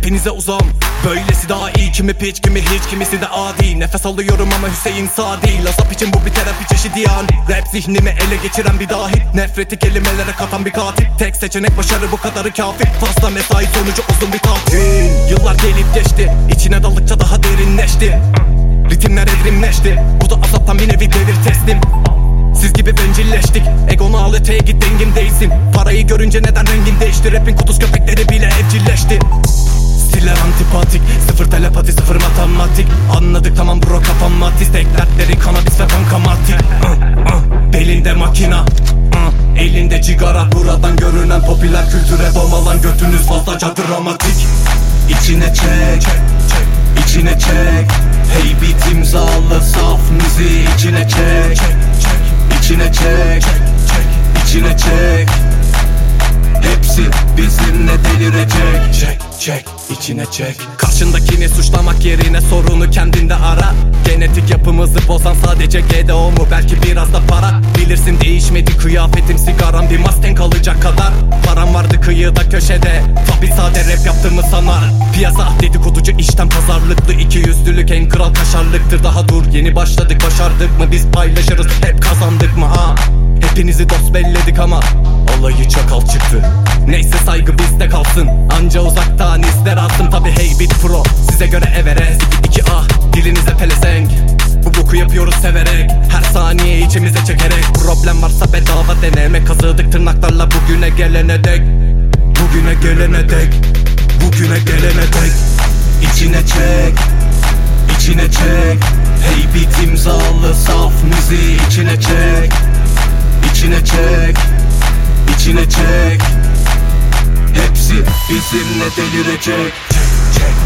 hepinize uzam. Böylesi daha iyi, kimi piç kimi hiç, kimisi de adi. Nefes alıyorum ama Hüseyin sağ değil. Azap için bu bir terapi çeşidi yani. Rap zihnimi ele geçiren bir dahi, nefreti kelimelere katan bir katil. Tek seçenek başarı, bu kadarı kafi. Fazla mesai sonucu uzun bir tatil. Yıllar gelip geçti, içine daldıkça daha derinleşti. Ritimler evrimleşti, bu da azaptan bir nevi devir teslim. Siz gibi bencilleştik, egonu al öteye git, dengin değilsin. Parayı görünce neden rengin değişti, rapin kuduz köpekleri bile evcilleşti. Stiller antipatik, sıfır telepati, sıfır matematik. Anladık tamam bro, kafam matiz. Tek dertleri kanabis ve bankamatik. Belinde makina, elinde cigara. Buradan görünen popüler kültüre domalan götünüz fazlaca dramatik. İçine çek, içine çek. Hey beat imzalı saf müziği içine çek. İçine çek, içine çek. Hepsi bizimle delirecek. Çek, içine çek. Karşındakini suçlamak yerine sorunu kendinde ara. Genetik yapımızı bozan sadece GDO mu? Belki biraz da para. Bilirsin değişmedi kıyafetim, sigaram bir Mustang alacak kadar. Param vardı kıyıda köşede, tabi sade rap yaptığımı sanar. Piyasa dedikoducu, işten pazarlıklı. İkiyüzlülük en kral kaşarlıktır. Daha dur, yeni başladık, başardık mı? Biz paylaşırız, hep kazandık mı ha? Hepinizi dost belledik ama alayı çakal çıktı. Neyse saygı bizde kalsın, anca uzaktan izler attım. Tabi hey beat pro, size göre Everest 2A, dilinize pelesenk. Bu boku yapıyoruz severek, her saniye içimize çekerek. Problem varsa bedava deneme, kazıdık tırnaklarla bugüne gelene dek. Bugüne gelene dek, bugüne gelene dek. İçine çek, içine çek. Hey beat imzalı saf müziği içine çek. İçine çek, içine çek. Hepsi bizimle delirecek. Çek, çek.